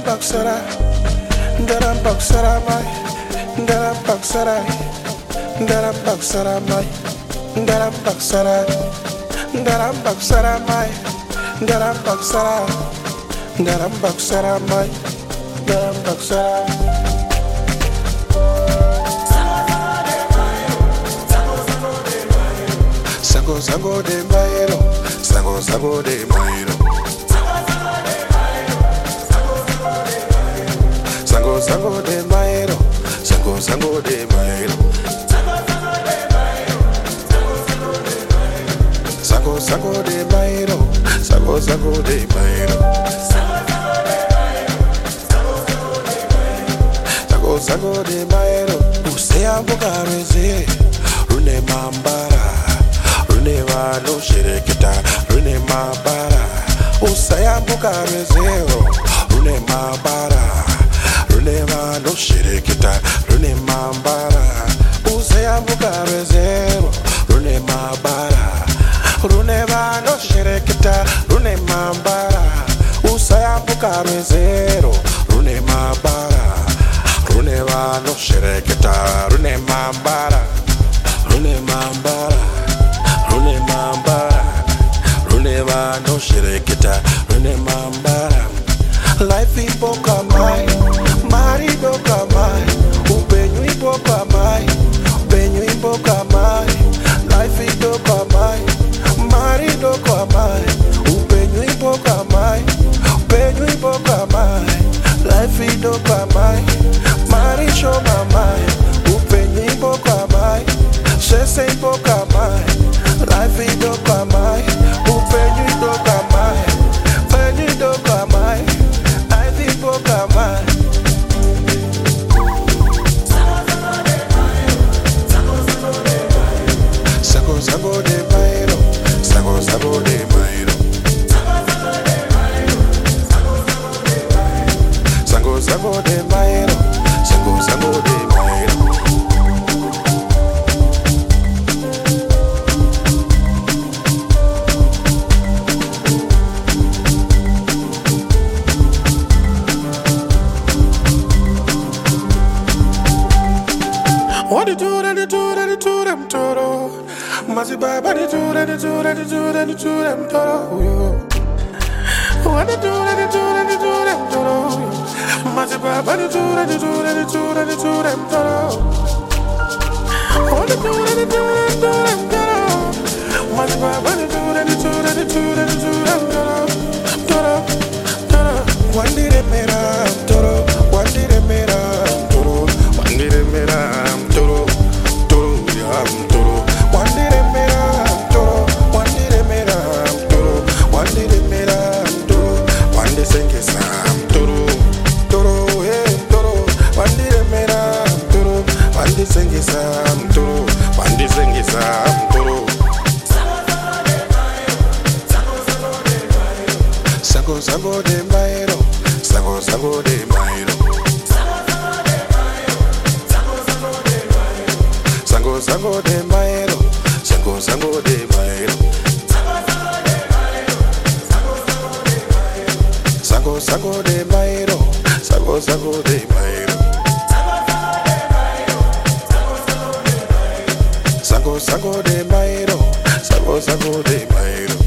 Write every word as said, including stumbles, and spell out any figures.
Ndarampaksara, Ndarampaksara mai, Ndarampaksara, Ndarampaksara mai, Ndarampaksara, Ndarampaksara mai, Ndarampaksara, Ndarampaksara mai, Ndarampaksara. Sango sango de mairo, sango sango de mairo. Sango sango de mairo, sango sango de mairo. Sango sango de mairo, sango sango de mairo. Sango sango de mairo, usea bugareze, rune mambara. Rune vano shereketa, rune mabara. Usayambuka rezero, rune mabara. Rune vano shereketa, rune mabara. Usayambuka rezero, rune mabara. Rune vano shereketa, rune mabara. Usayambuka rezero, rune mabara. Rune vano shereketa, rune mabara. Rune mabara. Rune mambara, rune vano shereketa, rune mambara. Life ipoka mai, mari doka mai, upenyu ipoka mai, upenyu ipoka mai. Life ipoka mai, mari doka mai, upenyu ipoka mai, upenyu ipoka mai. Life ipoka mai, mari shoma mai, upenyu ipoka mai, shese ipoka mai. Life is dope mai, upenyu is dope mai, penyu is dope mai, life is dope mai. Sango sango de mairo, sango sango de mairo. Sango sango de mairo, sango sango de mairo. What you do, that you do, that you do, them toro. Maziba, but you do, that you do, that you do, that you do, them toro. What you do, that you do, that you do, them toro. Maziba, but you do, that you do, that you do, that you do, them toro. What you do, that you do, that you do, them toro. Maziba, but you do, that you do, that you do, that you do, them toro. Toro, toro. One day they made a toro. One day they made a toro. One day they made a toro, toro, yeah, toro. One day they made a toro. One day they made a toro. One day they made a toro. One day sing it sam toro, toro, hey toro. One day they made a toro. One day sing it sam toro. One day sing it sam toro. Sango sango de mairo, sango sango de mairo. Sango sango de mairo, sango sango de mairo. Sango sango de mairo, sango sango de mairo. Sango sango de mairo, sango sango de mairo.